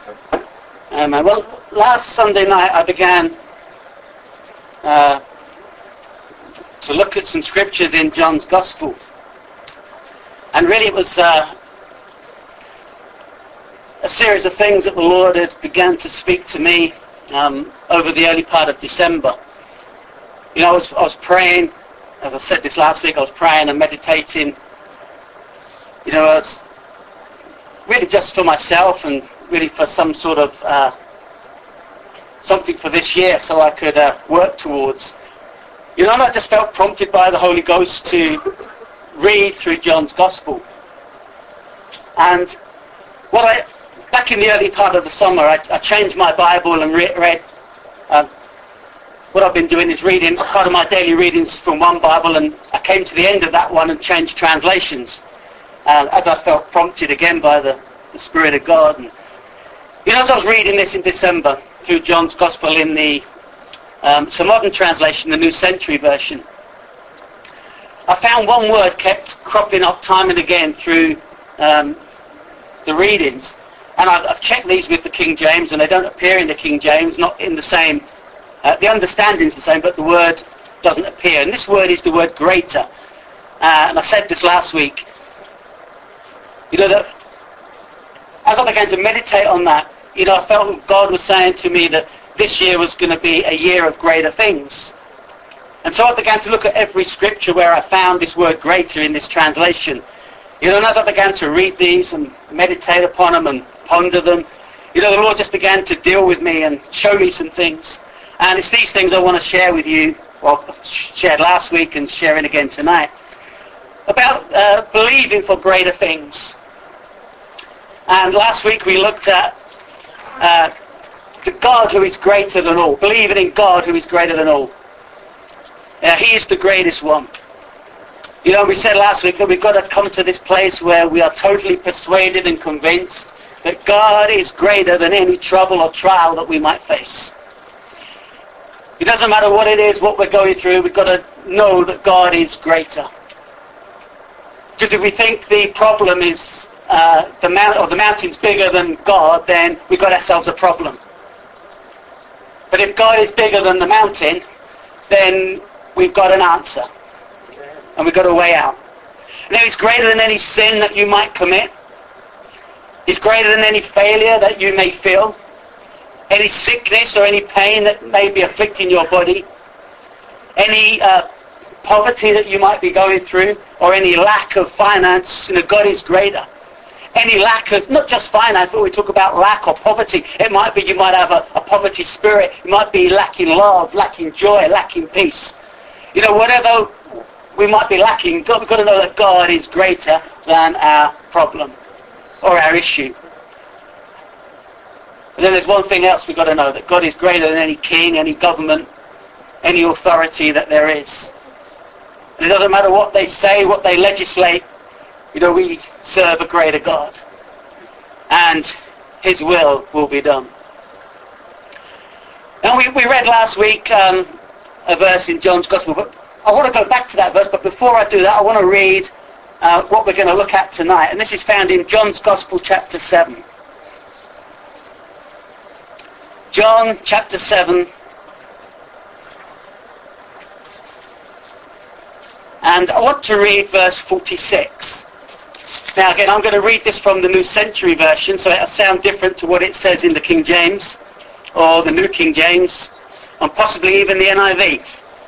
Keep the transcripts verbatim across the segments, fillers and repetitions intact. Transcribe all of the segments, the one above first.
Um, well, last Sunday night I began uh, to look at some scriptures in John's Gospel. And really it was uh, a series of things that the Lord had begun to speak to me um, over the early part of December. You know, I was, I was praying, as I said this last week, I was praying and meditating. You know, I was really just for myself and really for some sort of uh, something for this year so I could uh, work towards. You know, and I just felt prompted by the Holy Ghost to read through John's Gospel. And what I, back in the early part of the summer, I, I changed my Bible and re- read, uh, what I've been doing is reading part of my daily readings from one Bible, and I came to the end of that one and changed translations, uh, as I felt prompted again by the, the Spirit of God. And, you know, as I was reading this in December through John's Gospel in the um, it's a modern translation, the New Century Version, I found one word kept cropping up time and again through um, the readings. And I've, I've checked these with the King James, and they don't appear in the King James, not in the same, uh, the understanding's the same, but the word doesn't appear. And this word is the word greater. Uh, and I said this last week. You know, that as I began to meditate on that, you know, I felt God was saying to me that this year was going to be a year of greater things. And so I began to look at every scripture where I found this word greater in this translation. You know, and as I began to read these and meditate upon them and ponder them, you know, the Lord just began to deal with me and show me some things. And it's these things I want to share with you, well, shared last week and sharing again tonight, about uh, believing for greater things. And last week we looked at uh, the God who is greater than all, believing in God who is greater than all. Uh, he is the greatest one. You know, we said last week that we've got to come to this place where we are totally persuaded and convinced that God is greater than any trouble or trial that we might face. It doesn't matter what it is, what we're going through, we've got to know that God is greater. Because if we think the problem is uh, the mount or the mountain's bigger than God, then we've got ourselves a problem. But if God is bigger than the mountain, then we've got an answer. And we've got a way out. Now, he's greater than any sin that you might commit. He's greater than any failure that you may feel. Any sickness or any pain that may be afflicting your body. Any uh, poverty that you might be going through. Or any lack of finance. You know, God is greater. Any lack of, not just finance, but we talk about lack or poverty. It might be you might have a, a poverty spirit. You might be lacking love, lacking joy, lacking peace. You know, whatever we might be lacking, God, we've got to know that God is greater than our problem or our issue. And then there's one thing else we've got to know, that God is greater than any king, any government, any authority that there is. And it doesn't matter what they say, what they legislate, you know, we serve a greater God. And his will will be done. Now we, we read last week um, a verse in John's Gospel, but I want to go back to that verse, but before I do that, I want to read uh, what we're going to look at tonight. And this is found in John's Gospel, chapter seven. John, chapter seven. And I want to read verse forty-six. Now again, I'm going to read this from the New Century Version, so it'll sound different to what it says in the King James, or the New King James, and possibly even the N I V.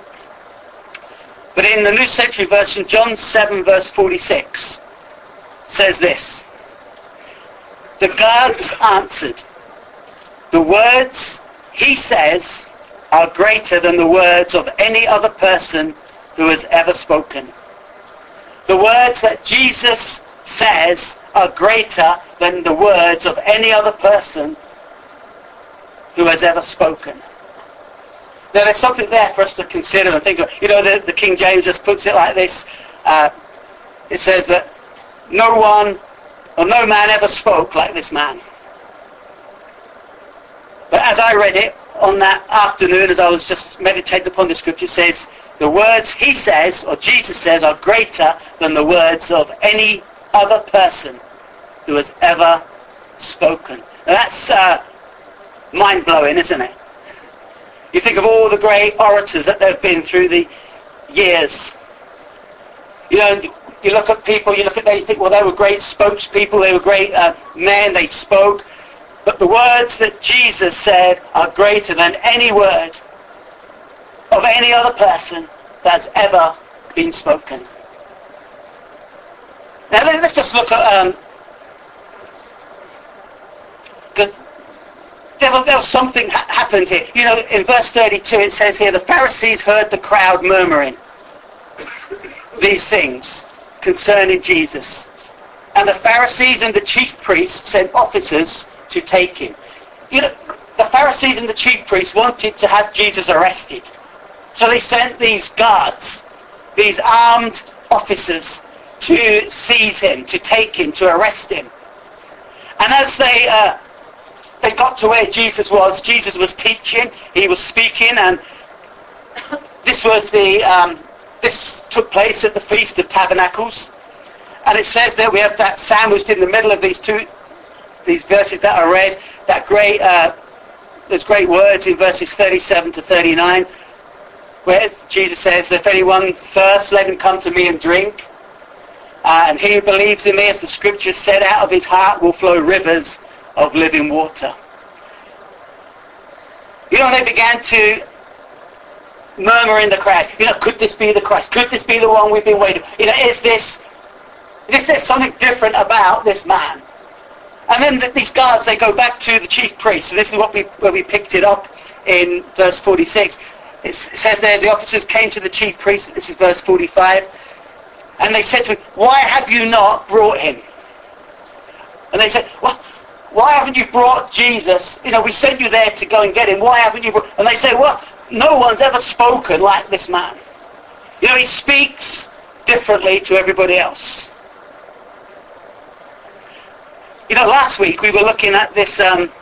But in the New Century Version, John seven verse forty-six says this. The guards answered, the words he says are greater than the words of any other person who has ever spoken. The words that Jesus says are greater than the words of any other person who has ever spoken. Now there's something there for us to consider and think of. You know, the, the King James just puts it like this. Uh, it says that no one or no man ever spoke like this man. But as I read it on that afternoon, as I was just meditating upon the scripture, it says the words he says, or Jesus says, are greater than the words of any other person who has ever spoken. Now that's uh, mind-blowing, isn't it? You think of all the great orators that there have been through the years. You know, you look at people, you look at them, you think, well, they were great spokespeople, they were great uh, men, they spoke. But the words that Jesus said are greater than any word of any other person that's ever been spoken. Now let's just look at, um, there was, there was something ha- happened here. You know, in verse thirty-two it says here, the Pharisees heard the crowd murmuring these things concerning Jesus. And the Pharisees and the chief priests sent officers to take him. You know, the Pharisees and the chief priests wanted to have Jesus arrested. So they sent these guards, these armed officers, to seize him, to take him, to arrest him. And as they uh, they got to where Jesus was, Jesus was teaching, he was speaking, and this was the um, this took place at the Feast of Tabernacles. And it says that we have that sandwiched in the middle of these two these verses that are read, that great uh, there's great words in verses thirty-seven to thirty-nine, where Jesus says, if anyone thirsts, let him come to me and drink. Uh, and he who believes in me, as the scripture said, out of his heart will flow rivers of living water. You know, they began to murmur in the crowd. You know, could this be the Christ? Could this be the one we've been waiting for? You know, is this, is there something different about this man? And then the, these guards, they go back to the chief priest. So this is what we, where we picked it up in verse forty-six. It says there, the officers came to the chief priest. This is verse forty-five. And they said to him, why have you not brought him? And they said, well, why haven't you brought Jesus? You know, we sent you there to go and get him. Why haven't you brought... And they say, well, no one's ever spoken like this man. You know, he speaks differently to everybody else. You know, last week we were looking at this, um,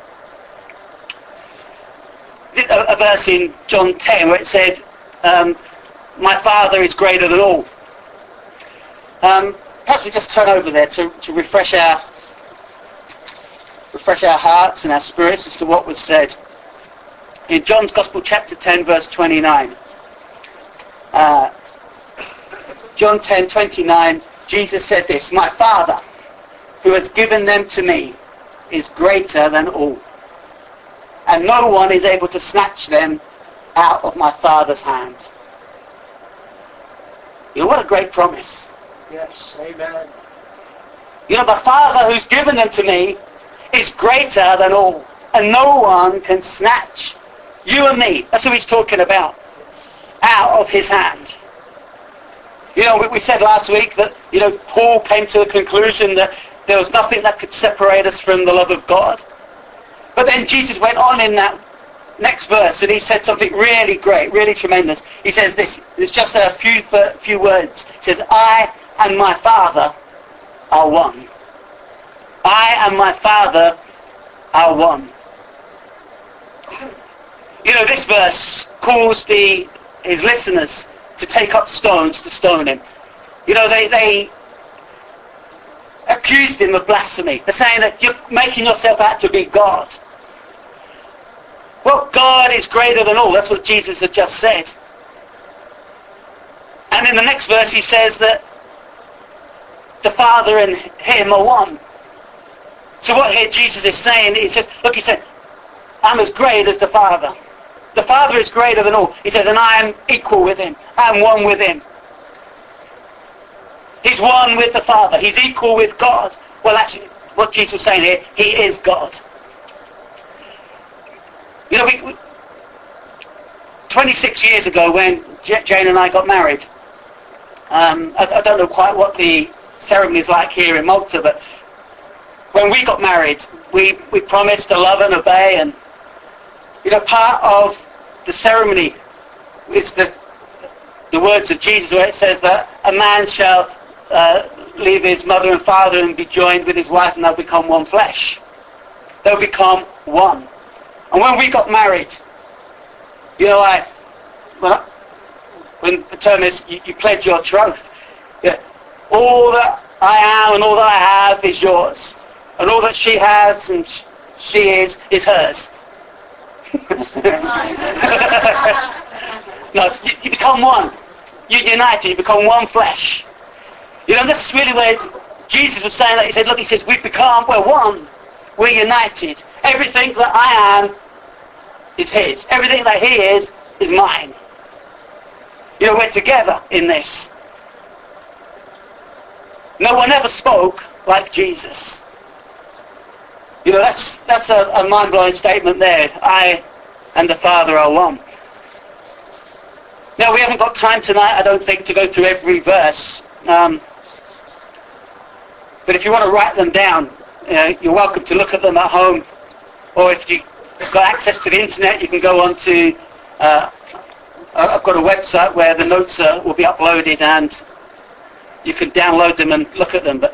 a verse in John ten where it said, um, my Father is greater than all. Um, perhaps we just turn over there to, to refresh our refresh our hearts and our spirits as to what was said. In John's Gospel, chapter ten, verse twenty-nine. Uh, John ten, twenty-nine, Jesus said this, my Father, who has given them to me, is greater than all. And no one is able to snatch them out of my Father's hand. You know, what a great promise. Yes, amen. You know, the Father who's given them to me is greater than all. And no one can snatch you and me, that's who he's talking about, out of his hand. You know, we, we said last week that, you know, Paul came to the conclusion that there was nothing that could separate us from the love of God. But then Jesus went on in that next verse and he said something really great, really tremendous. He says this, there's just a few few words. He says, I and my Father are one. I and my Father are one. You know, this verse caused the his listeners to take up stones to stone him. You know, they, they accused him of blasphemy. They're saying that you're making yourself out to be God. Well, God is greater than all. That's what Jesus had just said. And in the next verse he says that the Father and him are one. So what here Jesus is saying, he says, look, he said, I'm as great as the Father. The Father is greater than all. He says, and I am equal with him. I am one with him. He's one with the Father. He's equal with God. Well, actually, what Jesus was saying here, he is God. You know, we, we, twenty-six years ago when J- Jane and I got married, um, I, I don't know quite what the ceremony is like here in Malta, but when we got married, we, we promised to love and obey, and you know, part of the ceremony is the the words of Jesus where it says that a man shall uh, leave his mother and father and be joined with his wife and they'll become one flesh. They'll become one. And when we got married, you know, I, when, I, when the term is you, you pledge your troth, yeah, all that I am and all that I have is yours. And all that she has and she is, is hers. No, you, you become one. You're united. You become one flesh. You know, that's really where Jesus was saying that. He said, look, he says, we've become, we're one. We're united. Everything that I am is his. Everything that he is, is mine. You know, we're together in this. No one ever spoke like Jesus. You know, that's that's a, a mind-blowing statement there. I and the Father are one. Now, we haven't got time tonight, I don't think, to go through every verse. Um, but if you want to write them down, you know, you're welcome to look at them at home. Or if you've got access to the internet, you can go on to... Uh, I've got a website where the notes uh, will be uploaded and you can download them and look at them. But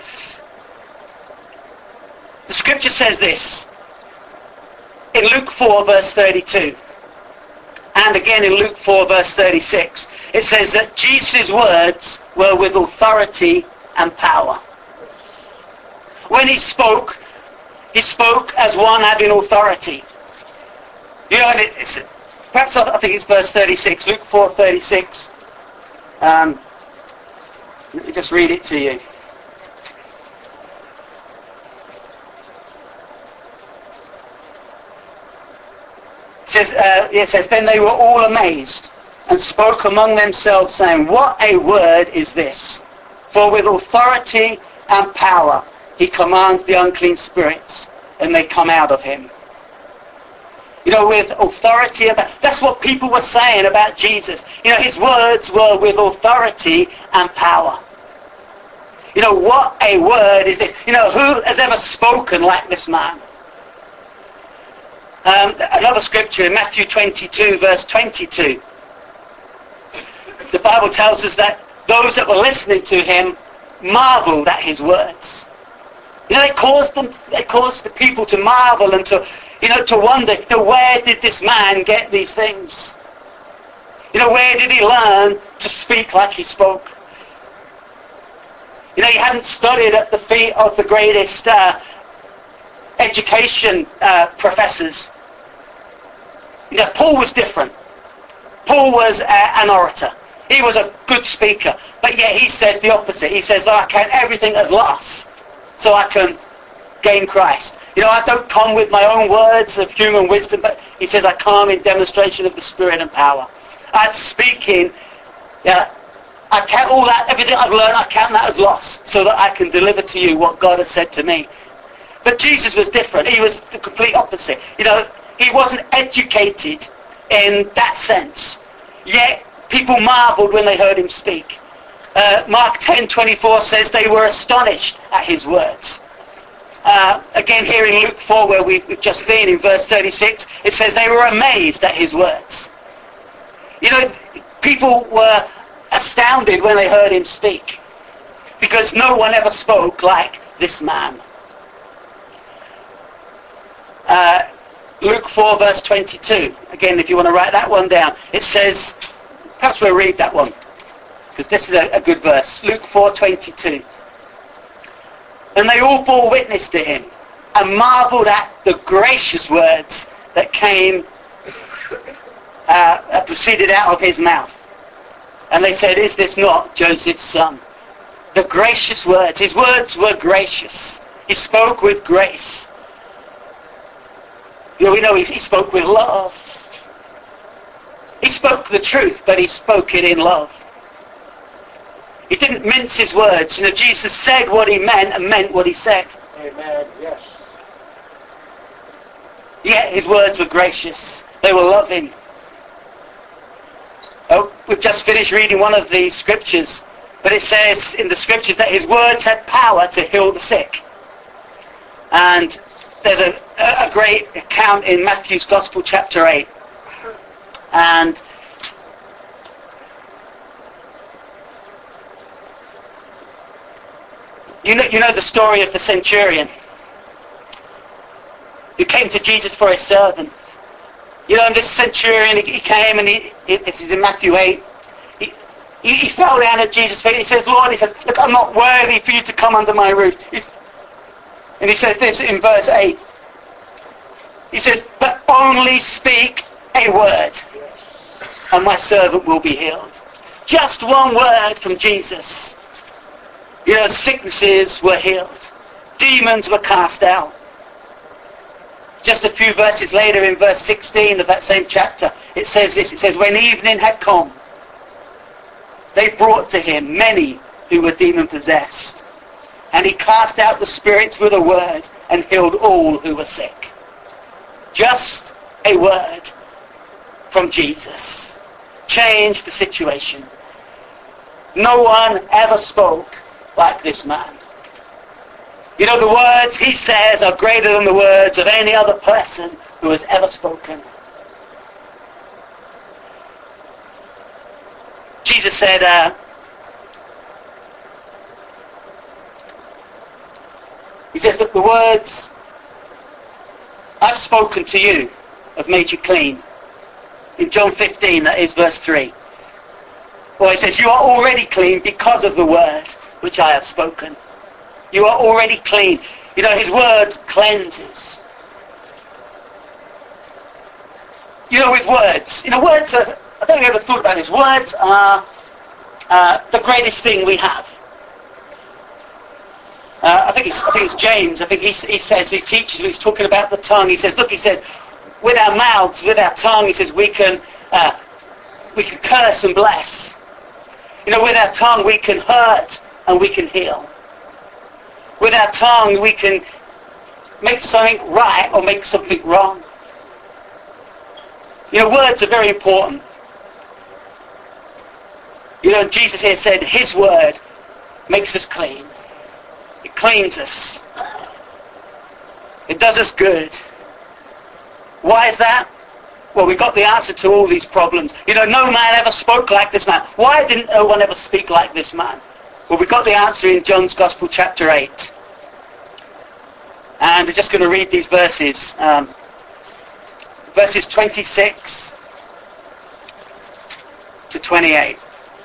the scripture says this in Luke four verse thirty-two, and again in Luke four verse thirty-six. It says that Jesus' words were with authority and power. When he spoke, he spoke as one having authority. You know, and it, it's, perhaps I think it's verse thirty-six, Luke four thirty-six. Um, let me just read it to you. It says, uh, it says, then they were all amazed and spoke among themselves, saying, what a word is this? For with authority and power he commands the unclean spirits, and they come out of him. You know, with authority, about, that's what people were saying about Jesus. You know, his words were with authority and power. You know, what a word is this? You know, who has ever spoken like this man? Um, another scripture in Matthew twenty-two, verse twenty-two. The Bible tells us that those that were listening to him marveled at his words. You know, it caused them, it caused the people to marvel and to, you know, to wonder, you know, where did this man get these things? You know, where did he learn to speak like he spoke? You know, he hadn't studied at the feet of the greatest uh, education uh, professors. You know, Paul was different. Paul was uh, an orator. He was a good speaker. But yet he said the opposite. He says, well, I count everything as loss so I can gain Christ. You know, I don't come with my own words of human wisdom, but he says I come in demonstration of the Spirit and power. I'm speaking, yeah, I count all that, everything I've learned, I count that as loss so that I can deliver to you what God has said to me. But Jesus was different. He was the complete opposite. You know, he wasn't educated in that sense. Yet people marveled when they heard him speak. Uh, Mark ten twenty-four says they were astonished at his words. Uh, again here in Luke four, where we've, we've just been, in verse thirty-six, it says they were amazed at his words. You know, people were astounded when they heard him speak, because no one ever spoke like this man. Uh, Luke four verse twenty-two, again if you want to write that one down, it says, perhaps we'll read that one, because this is a, a good verse. Luke four twenty-two. And they all bore witness to him and marveled at the gracious words that came, uh, proceeded out of his mouth. And they said, is this not Joseph's son? The gracious words. His words were gracious. He spoke with grace. You know, we know he, he spoke with love. He spoke the truth, but he spoke it in love. He didn't mince his words. You know, Jesus said what he meant and meant what he said. Amen. Yes. Yet his words were gracious. They were loving. Oh, we've just finished reading one of the scriptures, but it says in the scriptures that his words had power to heal the sick. And there's a, a great account in Matthew's Gospel, chapter eight. And You know, you know the story of the centurion who came to Jesus for his servant. You know, and this centurion, he, he came and he, it is in Matthew eight, he, he, he fell down at Jesus' feet. He says, Lord, he says, look, I'm not worthy for you to come under my roof. He's, and he says this in verse eight. He says, but only speak a word, and my servant will be healed. Just one word from Jesus. You know, sicknesses were healed. Demons were cast out. Just a few verses later, in verse sixteen of that same chapter, it says this. It says, when evening had come, they brought to him many who were demon-possessed. And he cast out the spirits with a word and healed all who were sick. Just a word from Jesus changed the situation. No one ever spoke like this man. You know, the words he says are greater than the words of any other person who has ever spoken. Jesus said, uh, he says that the words I've spoken to you have made you clean. In John fifteen, that is verse three. Well, he says, you are already clean because of the word which I have spoken. You are already clean. You know, his word cleanses. You know, with words. You know, words are, I don't know if you ever thought about this. Words are uh, the greatest thing we have. Uh, I think it's I think it's James. I think he he says he teaches. He's talking about the tongue. He says, look, he says, with our mouths, with our tongue, he says we can uh, we can curse and bless. You know, with our tongue we can hurt and we can heal. With our tongue we can make something right or make something wrong. You know, words are very important. You know, Jesus here said his word makes us clean. It cleans us. It does us good. Why is that? Well, we got the answer to all these problems. You know, no man ever spoke like this man. Why didn't no one ever speak like this man? Well, we got the answer in John's Gospel, chapter eight. And we're just going to read these verses. Um, verses twenty-six to twenty-eight.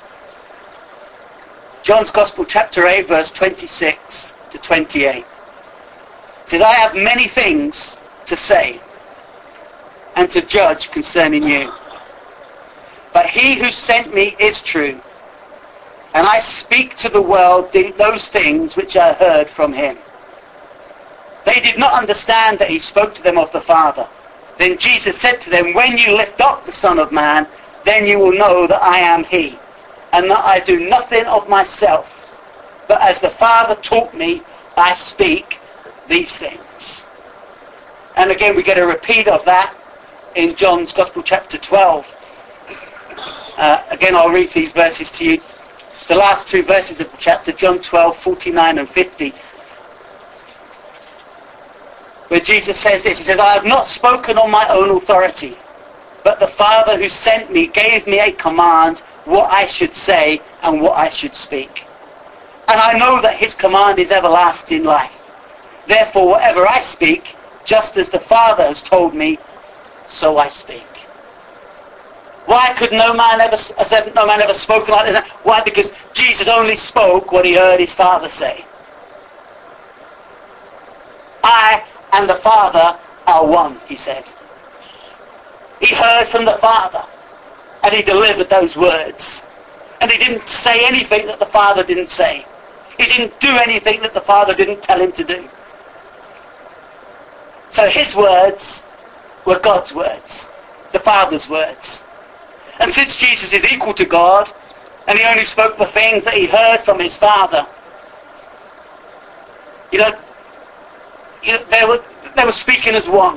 John's Gospel, chapter eight, verse twenty-six to twenty-eight. It says, I have many things to say and to judge concerning you. But he who sent me is true, and I speak to the world those things which I heard from him. They did not understand that he spoke to them of the Father. Then Jesus said to them, when you lift up the Son of Man, then you will know that I am he, and that I do nothing of myself, but as the Father taught me, I speak these things. And again, we get a repeat of that in John's Gospel, chapter twelve. Uh, again, I'll read these verses to you. The last two verses of the chapter, John twelve, forty-nine and fifty. Where Jesus says this, he says, I have not spoken on my own authority, but the Father who sent me gave me a command what I should say and what I should speak. And I know that his command is everlasting life. Therefore, whatever I speak, just as the Father has told me, so I speak. Why could no man ever, has no man ever spoken like this? Why? Because Jesus only spoke what he heard his Father say. I and the Father are one, he said. He heard from the Father, and he delivered those words. And he didn't say anything that the Father didn't say. He didn't do anything that the Father didn't tell him to do. So his words were God's words, the Father's words. And since Jesus is equal to God, and he only spoke the things that he heard from his Father, you know, you know they were they were speaking as one.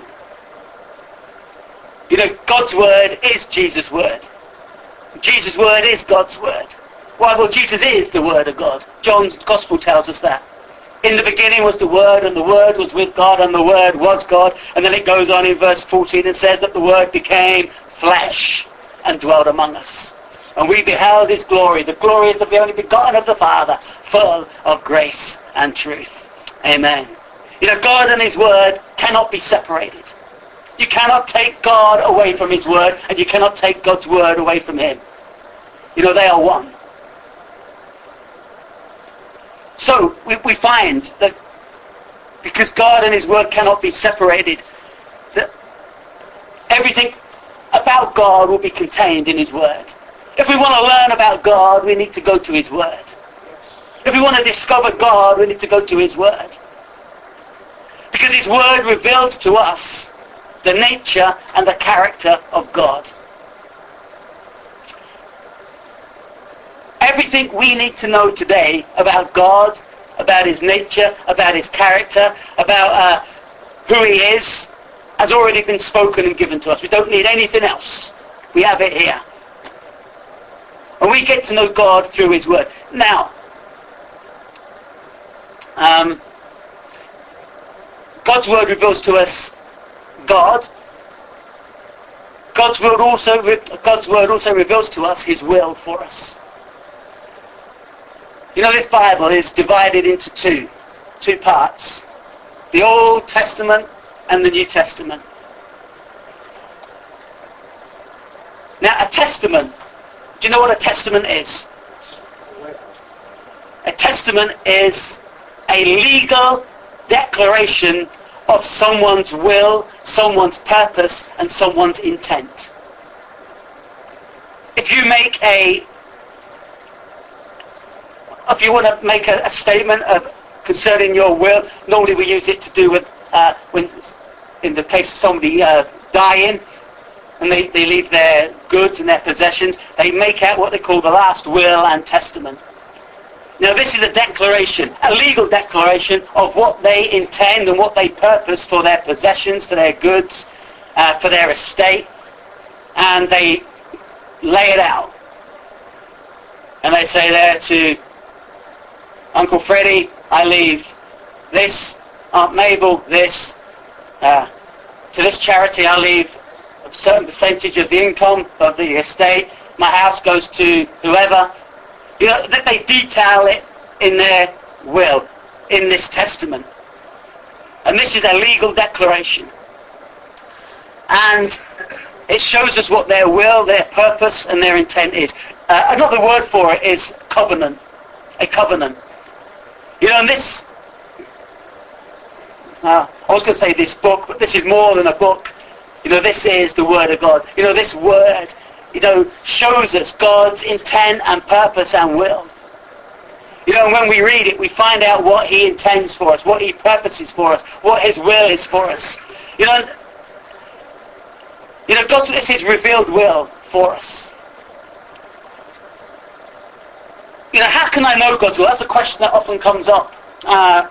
You know, God's word is Jesus' word. Jesus' word is God's word. Why? Well, Jesus is the Word of God. John's Gospel tells us that. In the beginning was the Word, and the Word was with God, and the Word was God. And then it goes on in verse fourteen and says that the Word became flesh and dwelt among us. And we beheld his glory. The glory is of the only begotten of the Father, full of grace and truth. Amen. You know, God and his Word cannot be separated. You cannot take God away from his Word, and you cannot take God's Word away from him. You know, they are one. So we, we find that because God and his Word cannot be separated, that Everything about God will be contained in his word. If we want to learn about God, we need to go to his word. If we want to discover God, we need to go to his word. Because his word reveals to us the nature and the character of God. Everything we need to know today about God, about his nature, about his character, about uh, who he is, has already been spoken and given to us. We don't need anything else. We have it here. And we get to know God through his word. Now, um, God's word reveals to us God. God's word also God's word also reveals to us his will for us. You know, this Bible is divided into two, two parts. The Old Testament and the New Testament. Now, a testament, do you know what a testament is? A testament is a legal declaration of someone's will, someone's purpose, and someone's intent. If you make a, if you want to make a, a statement of concerning your will, normally we use it to do with uh, when, in the case of somebody uh, dying, and they, they leave their goods and their possessions, they make out what they call the last will and testament. Now this is a declaration, a legal declaration of what they intend and what they purpose for their possessions, for their goods, uh, for their estate, and they lay it out. And they say there to Uncle Freddie, I leave this, Aunt Mabel, this, uh, to this charity I leave a certain percentage of the income of the estate, my house goes to whoever. You know, they detail it in their will, in this testament. And this is a legal declaration. And it shows us what their will, their purpose, and their intent is. Uh, another word for it is covenant. A covenant. You know, and this, uh, I was going to say this book, but this is more than a book. You know, this is the Word of God. You know, this Word, you know, shows us God's intent and purpose and will. You know, and when we read it, we find out what he intends for us, what he purposes for us, what his will is for us. You know, you know, God's, this is revealed will for us. You know, how can I know God's will? That's a question that often comes up. Uh,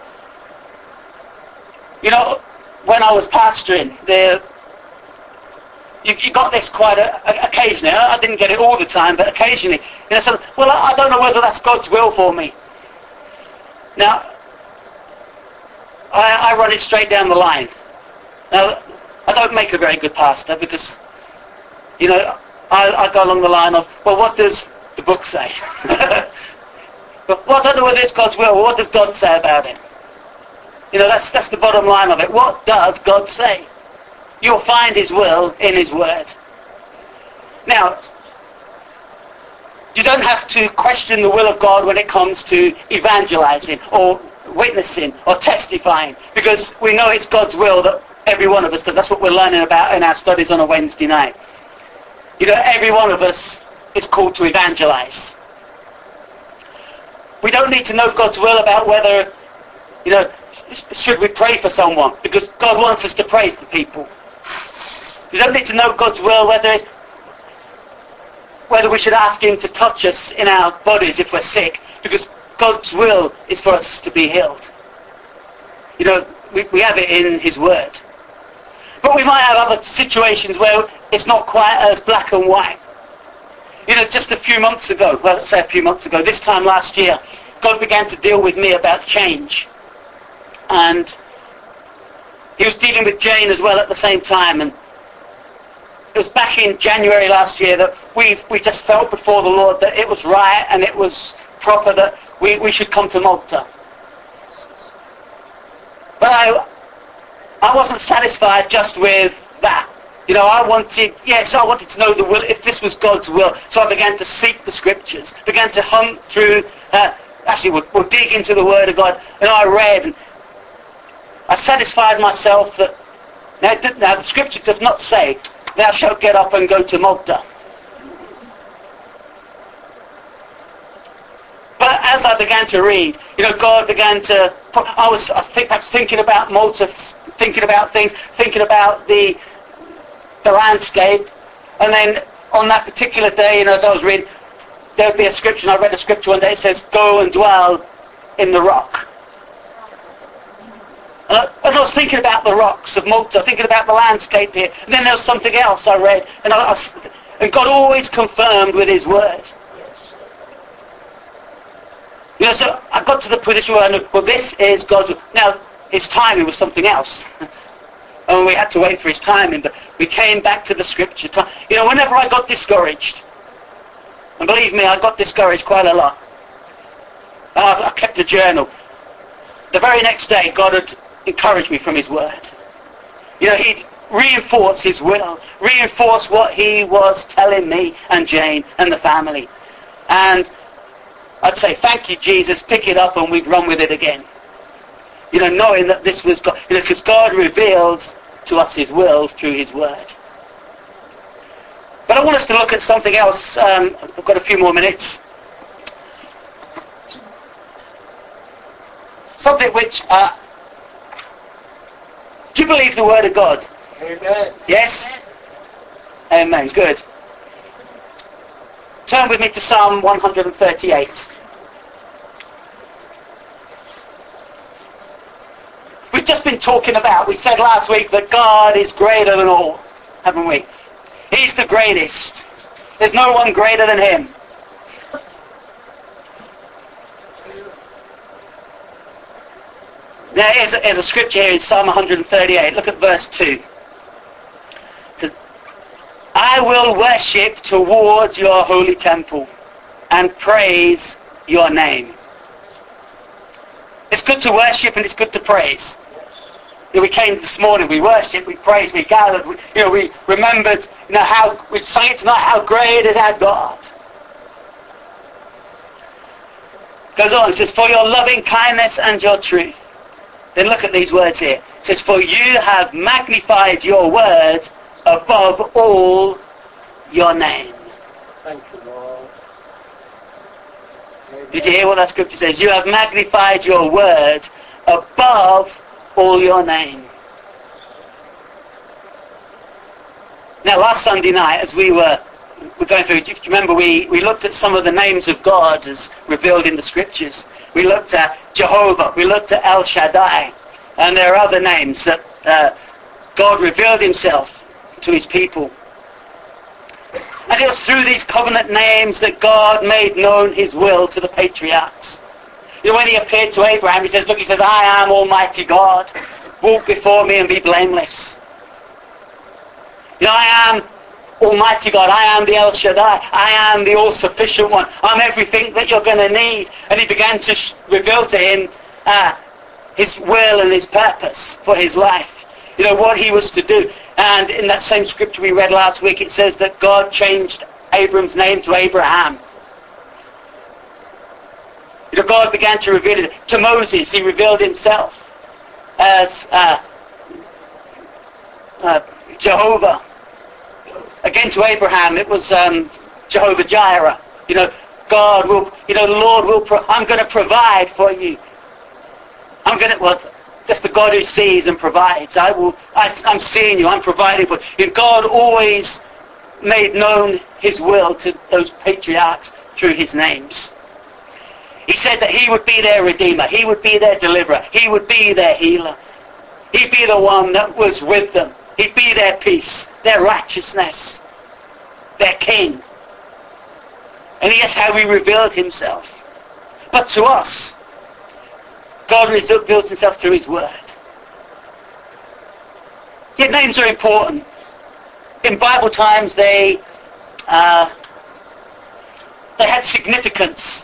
you know, when I was pastoring, the You, you got this quite a, a, occasionally. I didn't get it all the time, but occasionally. You know, so, well, I, I don't know whether that's God's will for me. Now, I, I run it straight down the line. Now, I don't make a very good pastor because, you know, I, I go along the line of, well, what does the book say? But well, I don't know whether it's God's will. What does God say about it? You know, that's that's the bottom line of it. What does God say? You'll find his will in his word. Now, you don't have to question the will of God when it comes to evangelizing or witnessing or testifying, because we know it's God's will that every one of us does. That's what we're learning about in our studies on a Wednesday night. You know, every one of us is called to evangelize. We don't need to know God's will about whether, you know, should we pray for someone, because God wants us to pray for people. We don't need to know God's will whether whether we should ask him to touch us in our bodies if we're sick, because God's will is for us to be healed. You know, we, we have it in his word. But we might have other situations where it's not quite as black and white. You know, just a few months ago, well, let's say a few months ago, this time last year, God began to deal with me about change. And he was dealing with Jane as well at the same time. And it was back in January last year that we we just felt before the Lord that it was right and it was proper that we, we should come to Malta. But I, I wasn't satisfied just with that. You know, I wanted, yes, I wanted to know the will, if this was God's will. So I began to seek the scriptures, began to hunt through, uh, actually we'll, we'll dig into the Word of God. And I read, and I satisfied myself that Now, now the scripture does not say, thou shalt get up and go to Malta. But as I began to read, you know, God began to, I was, I think, perhaps thinking about Malta, thinking about things, thinking about the, the landscape. And then on that particular day, you know, as I was reading, there would be a scripture, and I read a scripture one day, it says, go and dwell in the rock. And I, and I was thinking about the rocks of Malta, thinking about the landscape here. And then there was something else I read, and, I, I was, and God always confirmed with his word. You know, so I got to the position where I knew, well, this is God's. Now, his timing was something else. And we had to wait for his timing, but we came back to the scripture. You know, whenever I got discouraged, and believe me, I got discouraged quite a lot. I, I kept a journal. The very next day, God had encouraged me from his word. You know, he'd reinforce his will, reinforce what he was telling me and Jane and the family. And I'd say, thank you, Jesus, pick it up, and we'd run with it again. You know, knowing that this was God, you know, because God reveals to us his will through his word. But I want us to look at something else. Um, I've got a few more minutes. Something which, uh, do you believe the word of God? Amen. Yes? Amen. Good. Turn with me to Psalm one thirty-eight. We've just been talking about, we said last week that God is greater than all, haven't we? He's the greatest. There's no one greater than him. There is a, there's a scripture here in Psalm one thirty-eight. Look at verse two. It says, I will worship towards your holy temple and praise your name. It's good to worship and it's good to praise. You know, we came this morning, we worshipped, we praised, we gathered, we, you know, we remembered, you know, how, we sang it tonight, how great is our God. Goes on, it says, for your loving kindness and your truth. Then look at these words here. It says, for you have magnified your word above all your name. Thank you, Lord. Did you hear what that scripture says? You have magnified your word above all your name. Now, last Sunday night, as we were, were going through, if you remember, we, we looked at some of the names of God as revealed in the scriptures. We looked at Jehovah, we looked at El Shaddai, and there are other names that uh, God revealed himself to his people. And it was through these covenant names that God made known his will to the patriarchs. You know, when he appeared to Abraham, he says, look, he says, I am Almighty God. Walk before me and be blameless. You know, I am Almighty God. I am the El Shaddai. I am the all-sufficient one. I'm everything that you're going to need. And he began to sh- reveal to him uh, his will and his purpose for his life. You know, what he was to do. And in that same scripture we read last week, it says that God changed Abram's name to Abraham. You know, God began to reveal it. To Moses, he revealed himself as uh, uh, Jehovah. Again, to Abraham, it was um, Jehovah Jireh. You know, God will, you know, the Lord will, pro- I'm going to provide for you. I'm going to, well, that's the God who sees and provides. I will, I, I'm seeing you, I'm providing for you. And God always made known his will to those patriarchs through his names. He said that he would be their redeemer. He would be their deliverer. He would be their healer. He'd be the one that was with them. He'd be their peace, their righteousness, their king. And that's how he revealed himself. But to us, God reveals himself through his word. Yet names are important. In Bible times, they uh, they had significance.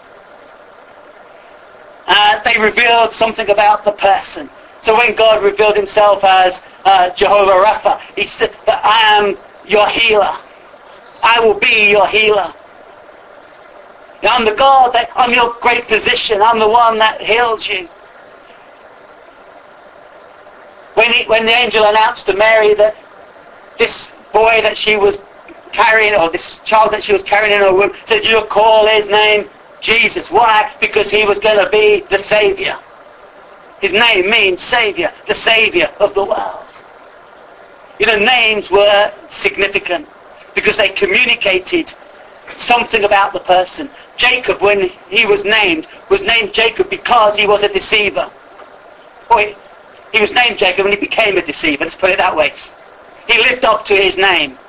Uh, they revealed something about the person. So when God revealed himself as uh, Jehovah Rapha, he said that I am your healer. I will be your healer. I'm the God that, I'm your great physician. I'm the one that heals you. When when, he, when the angel announced to Mary that this boy that she was carrying, or this child that she was carrying in her womb, said, you'll call his name Jesus. Why? Because he was going to be the Saviour. His name means Saviour, the Saviour of the world. You know, names were significant because they communicated something about the person. Jacob, when he was named, was named Jacob because he was a deceiver. Or he, he was named Jacob and he became a deceiver, let's put it that way. He lived up to his name.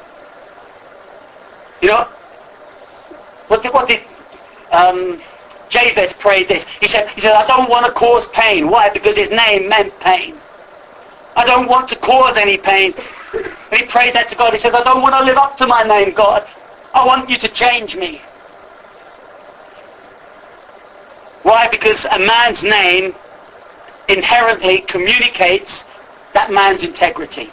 You know, what did, what did um, Jabez prayed this? He said, he said, I don't want to cause pain. Why? Because his name meant pain. I don't want to cause any pain. And he prayed that to God. He says, I don't want to live up to my name, God. I want you to change me. Why? Because a man's name inherently communicates that man's integrity.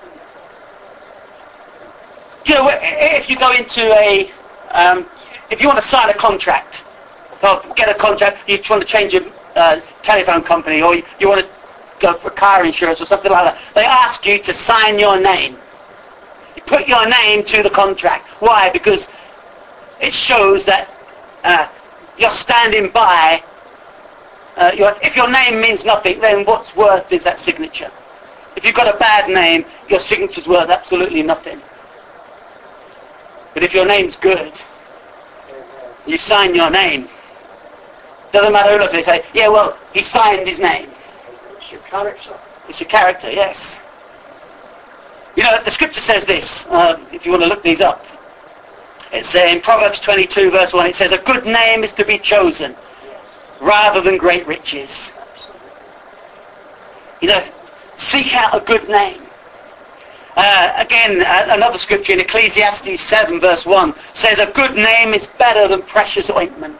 You know, if you go into a, um, if you want to sign a contract, or get a contract, you want to change your uh, telephone company, or you, you want to go for car insurance or something like that, they ask you to sign your name. You put your name to the contract. Why? Because it shows that uh, you're standing by. Uh, your, if your name means nothing, then what's worth is that signature. If you've got a bad name, your signature's worth absolutely nothing. But if your name's good, you sign your name. Doesn't matter who looks at it, they say, yeah, well, he signed his name. It's your character. It's your character, yes. You know, the scripture says this, uh, if you want to look these up. It's uh, in Proverbs twenty-two, verse one, it says, a good name is to be chosen rather than great riches. You know, seek out a good name. Uh, again, uh, another scripture in Ecclesiastes seven, verse one, says, a good name is better than precious ointment.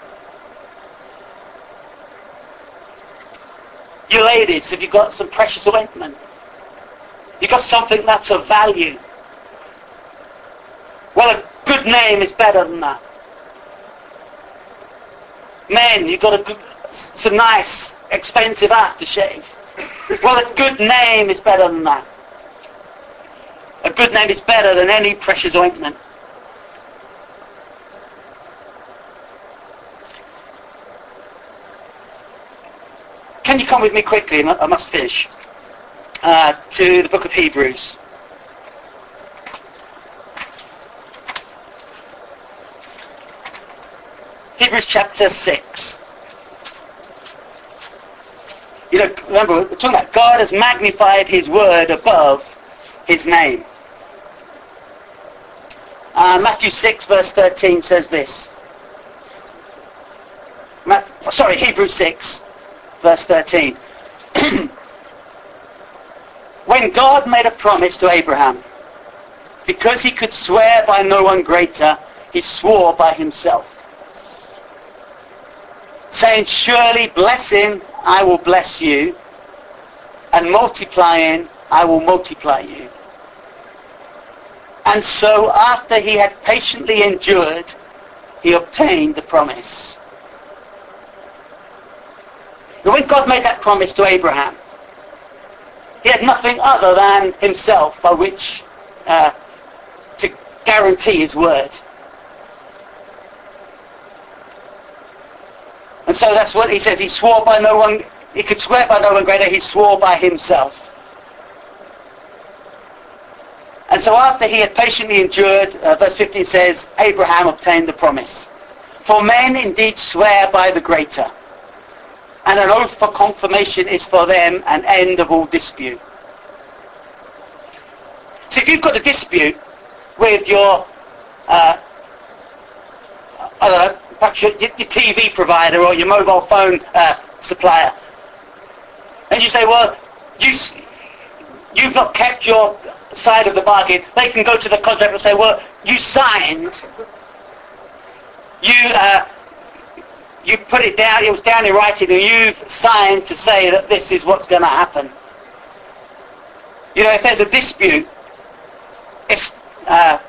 You ladies, have you got some precious ointment? You got something that's of value? Well, a good name is better than that. Men, you got a good, some nice, expensive aftershave. Well, a good name is better than that. A good name is better than any precious ointment. Can you come with me quickly? I must finish. Uh, to the book of Hebrews. Hebrews chapter six. You know, remember, we're talking about God has magnified his word above his name. Uh, Matthew six, verse thirteen says this. Matthew, sorry, Hebrews six, verse thirteen. When God made a promise to Abraham, because he could swear by no one greater, he swore by himself, saying, surely blessing I will bless you, and multiplying I will multiply you. And so after he had patiently endured, he obtained the promise. And when God made that promise to Abraham, he had nothing other than himself by which uh, to guarantee his word. And so that's what he says. He swore by no one, he could swear by no one greater, he swore by himself. And so after he had patiently endured, uh, verse fifteen says, Abraham obtained the promise. For men indeed swear by the greater, and an oath for confirmation is for them an end of all dispute. So if you've got a dispute with your, uh, I don't know, perhaps your, your T V provider or your mobile phone uh, supplier, and you say, well, you, you've not kept your side of the bargain, they can go to the contract and say, well, you signed, you uh, you put it down, it was down in writing, and you've signed to say that this is what's going to happen. You know, if there's a dispute, it's uh,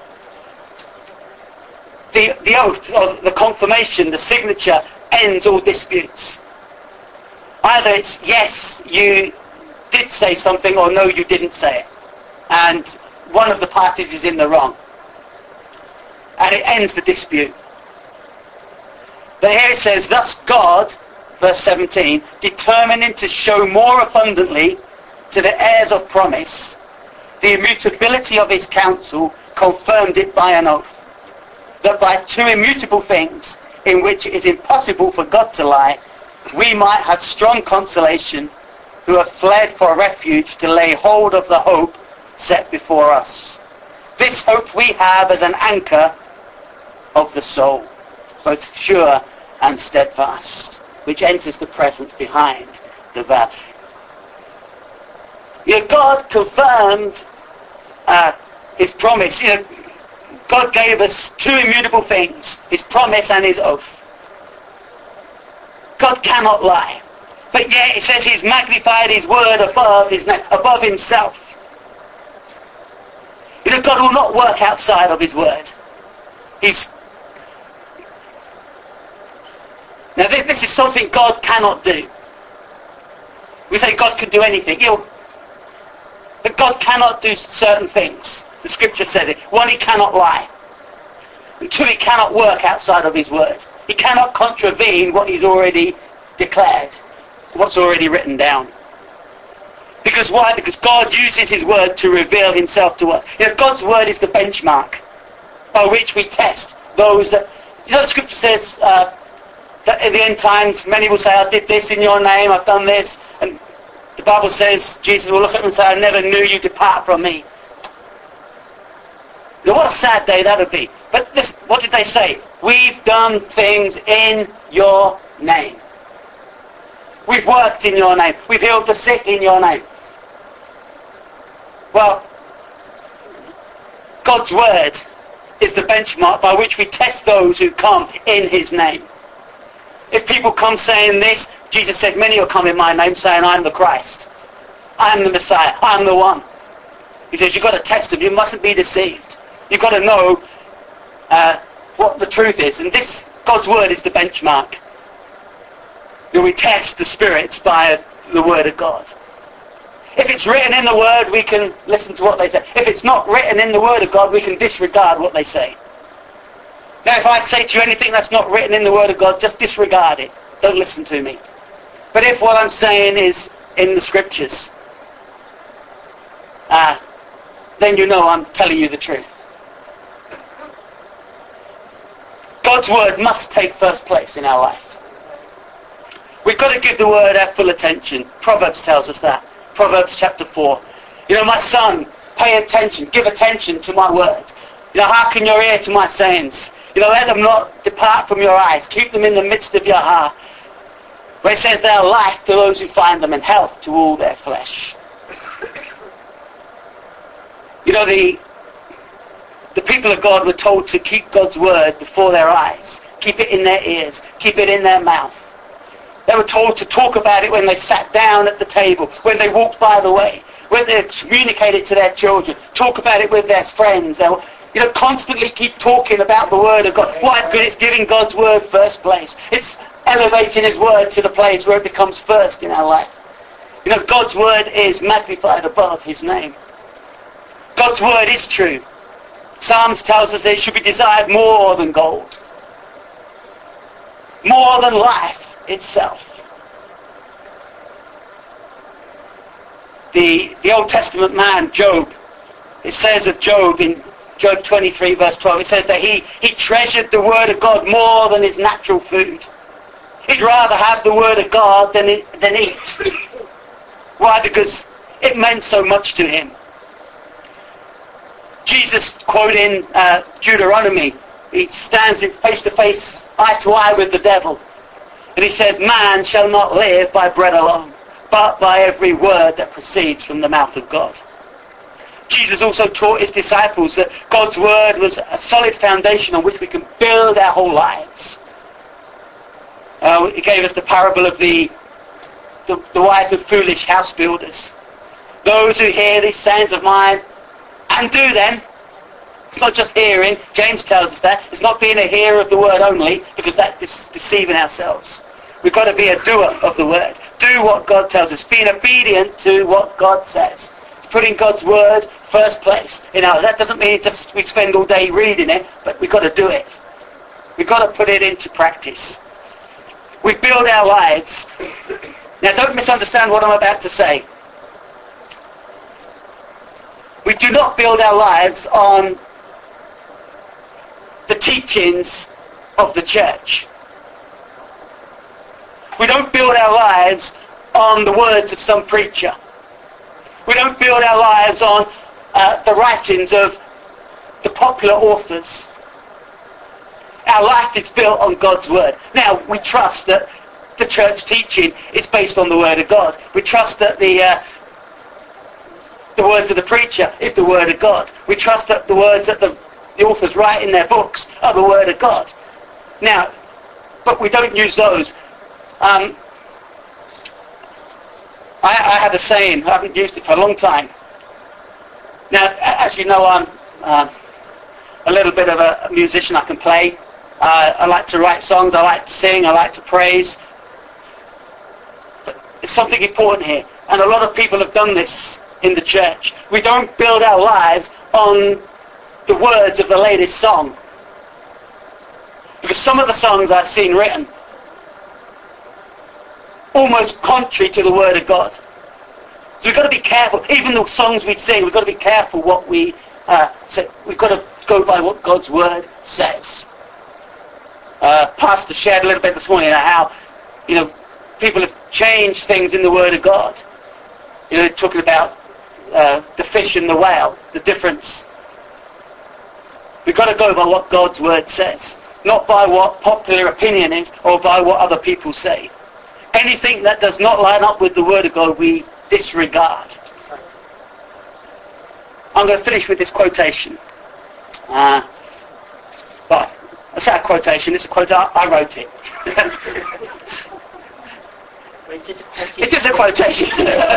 the the oath, or the confirmation, the signature ends all disputes. Either it's yes, you did say something, or no, you didn't say it. And one of the parties is in the wrong. And it ends the dispute. But here it says, thus God, verse seventeen, determining to show more abundantly to the heirs of promise the immutability of his counsel, confirmed it by an oath, that by two immutable things, in which it is impossible for God to lie, we might have strong consolation, who have fled for refuge to lay hold of the hope set before us. This hope we have as an anchor of the soul, both sure and steadfast, which enters the presence behind the veil. You know, God confirmed uh, his promise. You know, God gave us two immutable things, his promise and his oath. God cannot lie. But yet it says he's magnified his word above his name, above himself. You know, God will not work outside of his word. He's Now this, this is something God cannot do. We say God can do anything. You know, but God cannot do certain things. The scripture says it. One, he cannot lie. And two, he cannot work outside of his word. He cannot contravene what he's already declared, what's already written down. Because why? Because God uses his word to reveal himself to us. You know, God's word is the benchmark by which we test those that... You know, the scripture says uh, that in the end times, many will say, I did this in your name, I've done this. And the Bible says, Jesus will look at them and say, I never knew you, depart from me. Now, what a sad day that would be. But this, what did they say? We've done things in your name. We've worked in your name. We've healed the sick in your name. Well, God's word is the benchmark by which we test those who come in his name. If people come saying this, Jesus said, many will come in my name saying, I'm the Christ. I'm the Messiah. I'm the one. He says, you've got to test them. You mustn't be deceived. You've got to know uh, what the truth is. And this, God's word is the benchmark. You know, we test the spirits by the word of God. If it's written in the word, we can listen to what they say. If it's not written in the word of God, we can disregard what they say. Now, if I say to you anything that's not written in the word of God, just disregard it. Don't listen to me. But if what I'm saying is in the scriptures, uh, then you know I'm telling you the truth. God's word must take first place in our life. We've got to give the word our full attention. Proverbs tells us that. Proverbs chapter four. You know, my son, pay attention, give attention to my words. You know, hearken your ear to my sayings. You know, let them not depart from your eyes. Keep them in the midst of your heart. Where it says they are life to those who find them and health to all their flesh. You know, the the people of God were told to keep God's word before their eyes. Keep it in their ears. Keep it in their mouth. They were told to talk about it when they sat down at the table, when they walked by the way, when they communicated to their children. Talk about it with their friends. They were, you know, constantly keep talking about the word of God. Why? Because it's giving God's word first place. It's elevating his word to the place where it becomes first in our life. You know, God's word is magnified above his name. God's word is true. Psalms tells us that it should be desired more than gold. More than life itself. The, the Old Testament man, Job, it says of Job in Job twenty-three verse twelve, it says that he, he treasured the word of God more than his natural food. He'd rather have the word of God than, it, than eat. Why? Because it meant so much to him. Jesus, quoting uh, Deuteronomy, he stands in face to face, eye to eye with the devil. And he says, man shall not live by bread alone, but by every word that proceeds from the mouth of God. Jesus also taught his disciples that God's word was a solid foundation on which we can build our whole lives. Uh, he gave us the parable of the, the, the wise and foolish house builders. Those who hear these sayings of mine and do them. It's not just hearing. James tells us that. It's not being a hearer of the word only, because that's deceiving ourselves. We've got to be a doer of the word. Do what God tells us. Being obedient to what God says. It's putting God's word first place. You know, that doesn't mean just we spend all day reading it, but we've got to do it. We've got to put it into practice. We build our lives. Now don't misunderstand what I'm about to say. We do not build our lives on the teachings of the church. We don't build our lives on the words of some preacher. We don't build our lives on uh, the writings of the popular authors. Our life is built on God's word. Now, we trust that the church teaching is based on the word of God. We trust that the uh, the words of the preacher is the word of God. We trust that the words that the, the authors write in their books are the word of God. Now, but we don't use those. Um, I, I have a saying, I haven't used it for a long time. Now, as you know, I'm uh, a little bit of a musician. I can play. Uh, I like to write songs. I like to sing. I like to praise. But there's something important here. And a lot of people have done this in the church. We don't build our lives on the words of the latest song. Because some of the songs I've seen written almost contrary to the word of God. So we've got to be careful. Even the songs we sing, we've got to be careful what we uh, say. We've got to go by what God's word says. Uh, Pastor shared a little bit this morning how, you know, people have changed things in the word of God. You know, talking about uh, the fish and the whale, the difference. We've got to go by what God's word says, not by what popular opinion is or by what other people say. Anything that does not line up with the word of God, we disregard. I'm going to finish with this quotation. Uh, but I say a quotation, it's a quote, I, I wrote it. It is a quotation.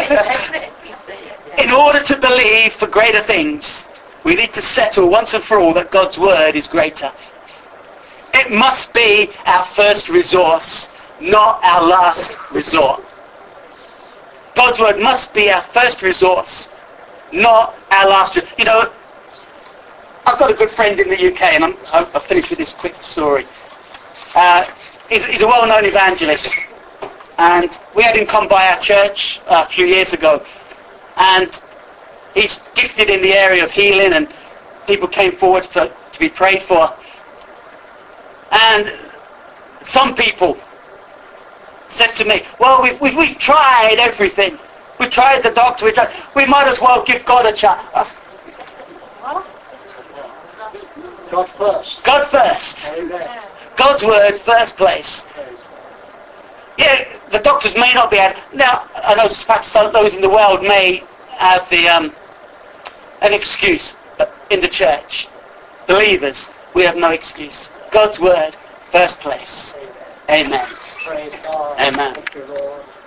In order to believe for greater things, we need to settle once and for all that God's word is greater. It must be our first resource, not our last resort. God's word must be our first resource, not our last resort. You know, I've got a good friend in the U K, and I'm, I'll finish with this quick story. Uh, he's, he's a well-known evangelist, and we had him come by our church uh, a few years ago, and he's gifted in the area of healing, and people came forward for, to be prayed for. And some people said to me, well, we've, we've, we've tried everything. We've tried the doctor. We've tried, we might as well give God a chance. Uh, God first. God first. Amen. God's word first place. Yeah, the doctors may not be able. Now, I know perhaps some those in the world may have the um, an excuse, but in the church, believers, we have no excuse. God's word first place. Amen. Amen. Praise God. Amen. Thank you, Lord.